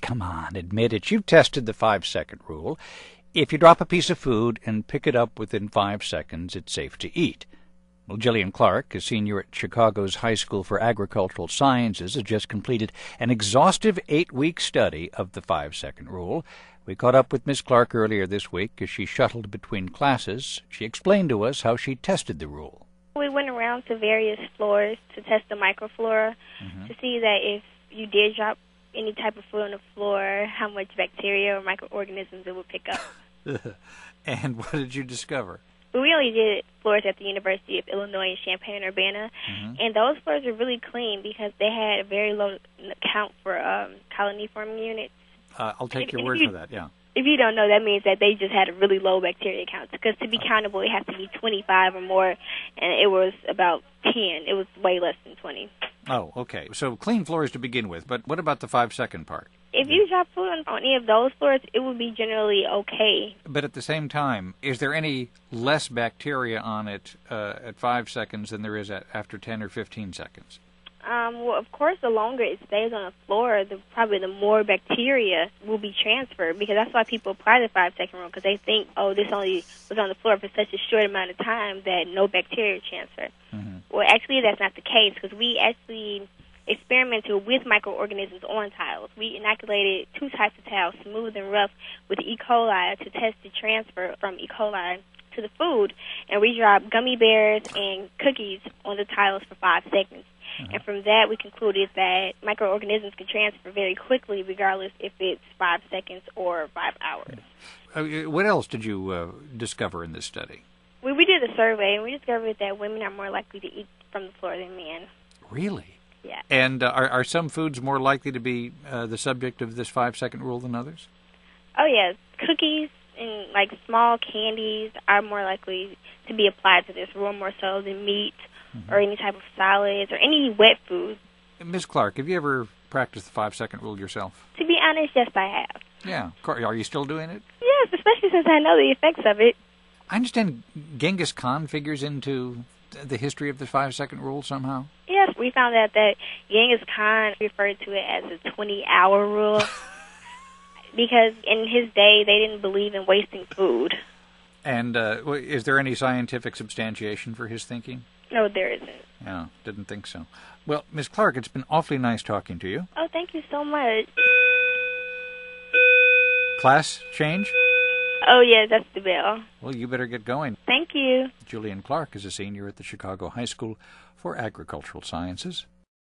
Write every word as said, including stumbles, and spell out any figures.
come on, admit it. You've tested the five-second rule. If you drop a piece of food and pick it up within five seconds, it's safe to eat. Well, Jillian Clark, a senior at Chicago's High School for Agricultural Sciences, has just completed an exhaustive eight-week study of the five-second rule. We caught up with Miss Clark earlier this week as she shuttled between classes. She explained to us how she tested the rule. We went around to various floors to test the microflora mm-hmm. to see that if you did drop any type of food on the floor, how much bacteria or microorganisms it would pick up. And what did you discover? We only did floors at the University of Illinois in Champaign-Urbana, mm-hmm. and those floors were really clean because they had a very low count for um, colony forming units. Uh, I'll take if, your if word you, for that, yeah. If you don't know, that means that they just had a really low bacteria count, because to be countable, it has to be twenty-five or more, and it was about ten. It was way less than twenty. Oh, okay. So clean floors to begin with, but what about the five-second part? If you drop food on, on any of those floors, it would be generally okay. But at the same time, is there any less bacteria on it uh, at five seconds than there is at after ten or fifteen seconds? Um, well, of course, the longer it stays on the floor, the, probably the more bacteria will be transferred, because that's why people apply the five-second rule, because they think, oh, this only was on the floor for such a short amount of time that no bacteria transfer. Mm-hmm. Well, actually, that's not the case, because we actually experimented with microorganisms on tiles. We inoculated two types of tiles, smooth and rough, with E. coli to test the transfer from E. coli to the food, and we dropped gummy bears and cookies on the tiles for five seconds. Uh-huh. And from that, we concluded that microorganisms can transfer very quickly, regardless if it's five seconds or five hours. Uh, what else did you uh, discover in this study? We, we did a survey, and we discovered that women are more likely to eat from the floor than men. Really? Yeah. And uh, are, are some foods more likely to be uh, the subject of this five-second rule than others? Oh, yeah. Cookies and, like, small candies are more likely to be applied to this rule, more so than meat. Mm-hmm. Or any type of solids, or any wet food. Miz Clark, have you ever practiced the five-second rule yourself? To be honest, yes, I have. Yeah. Are you still doing it? Yes, especially since I know the effects of it. I understand Genghis Khan figures into the history of the five-second rule somehow? Yes, we found out that Genghis Khan referred to it as a twenty-hour rule because in his day they didn't believe in wasting food. And uh, is there any scientific substantiation for his thinking? No, there isn't. Yeah, didn't think so. Well, Miz Clark, it's been awfully nice talking to you. Oh, thank you so much. Class change? Oh, yeah, that's the bell. Well, you better get going. Thank you. Jillian Clark is a senior at the Chicago High School for Agricultural Sciences.